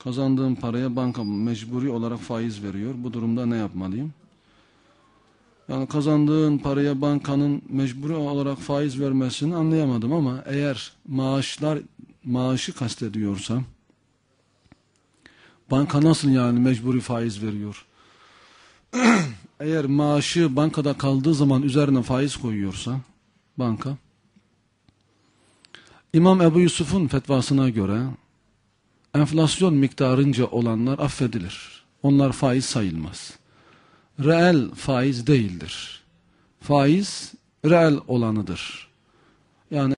Kazandığım paraya banka mecburi olarak faiz veriyor. Bu durumda ne yapmalıyım? Yani kazandığın paraya bankanın mecburi olarak faiz vermesini anlayamadım ama eğer maaşı kastediyorsam, banka nasıl yani mecburi faiz veriyor? Eğer maaşı bankada kaldığı zaman üzerine faiz koyuyorsa banka, İmam Ebu Yusuf'un fetvasına göre enflasyon miktarınca olanlar affedilir. Onlar faiz sayılmaz. Reel faiz değildir. Faiz reel olanıdır. Yani